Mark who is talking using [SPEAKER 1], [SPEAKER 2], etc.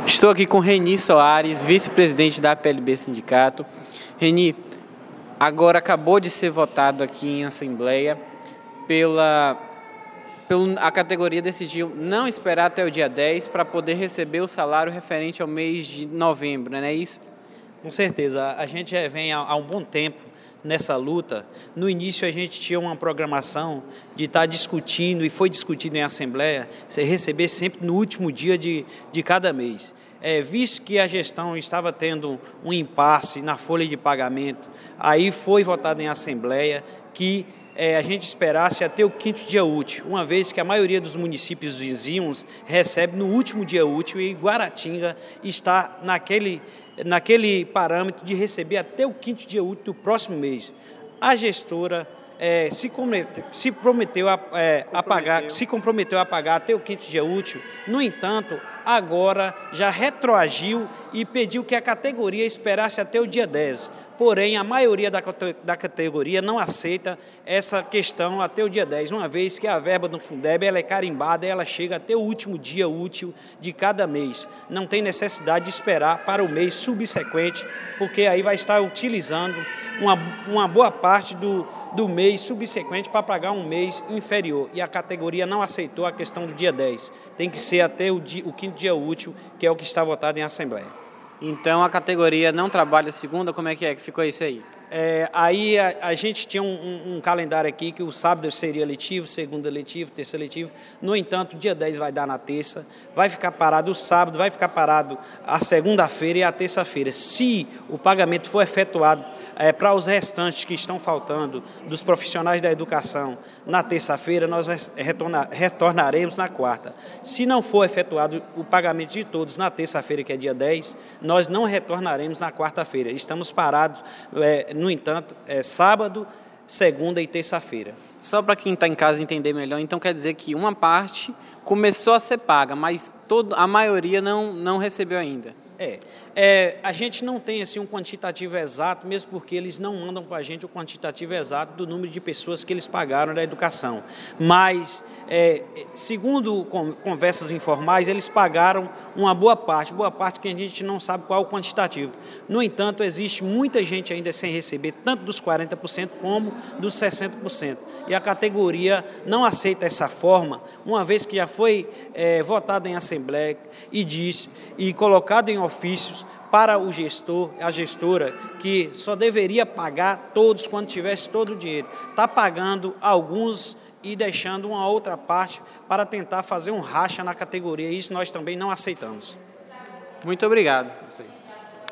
[SPEAKER 1] Estou aqui com Reni Soares, vice-presidente da PLB Sindicato. Reni, agora acabou de ser votado aqui em Assembleia a categoria decidiu não esperar até o dia 10 para poder receber o salário referente ao mês de novembro, não é isso?
[SPEAKER 2] Com certeza, a gente já vem há um bom tempo nessa luta. No início a gente tinha uma programação de estar discutindo, e foi discutido em Assembleia, você receber sempre no último dia de cada mês. Visto que a gestão estava tendo um impasse na folha de pagamento, aí foi votado em Assembleia que a gente esperasse até o 5º dia útil, uma vez que a maioria dos municípios vizinhos recebe no último dia útil e Guaratinga está naquele parâmetro de receber até o 5º dia útil do próximo mês. A gestora se comprometeu a pagar até o 5º dia útil. No entanto, agora já retroagiu e pediu que a categoria esperasse até o dia 10. Porém, a maioria da categoria não aceita essa questão até o dia 10, uma vez que a verba do Fundeb ela é carimbada e ela chega até o último dia útil de cada mês. Não tem necessidade de esperar para o mês subsequente, porque aí vai estar utilizando uma boa parte do mês subsequente para pagar um mês inferior. E a categoria não aceitou a questão do dia 10. Tem que ser até o 5º dia útil, que é o que está votado em Assembleia.
[SPEAKER 1] Então a categoria não trabalha segunda, como é que ficou isso aí?
[SPEAKER 2] Aí a gente tinha um calendário aqui que o sábado seria letivo, segunda letivo, terça letivo. No entanto, o dia 10 vai dar na terça, vai ficar parado o sábado, vai ficar parado a segunda-feira e a terça-feira. Se o pagamento for efetuado para os restantes que estão faltando dos profissionais da educação na terça-feira, nós retornaremos na quarta. Se não for efetuado o pagamento de todos na terça-feira, que é dia 10, nós não retornaremos na quarta-feira. Estamos parados, no entanto, sábado, segunda e terça-feira.
[SPEAKER 1] Só para quem está em casa entender melhor, então quer dizer que uma parte começou a ser paga, mas a maioria não recebeu ainda.
[SPEAKER 2] A gente não tem assim, um quantitativo exato, mesmo porque eles não mandam para a gente o quantitativo exato do número de pessoas que eles pagaram da educação. Mas, segundo conversas informais, eles pagaram uma boa parte que a gente não sabe qual é o quantitativo. No entanto, existe muita gente ainda sem receber, tanto dos 40% como dos 60%. E a categoria não aceita essa forma, uma vez que já foi votada em Assembleia e colocado em ofícios para o gestor, a gestora, que só deveria pagar todos quando tivesse todo o dinheiro. Está pagando alguns e deixando uma outra parte para tentar fazer um racha na categoria. Isso nós também não aceitamos.
[SPEAKER 1] Muito obrigado.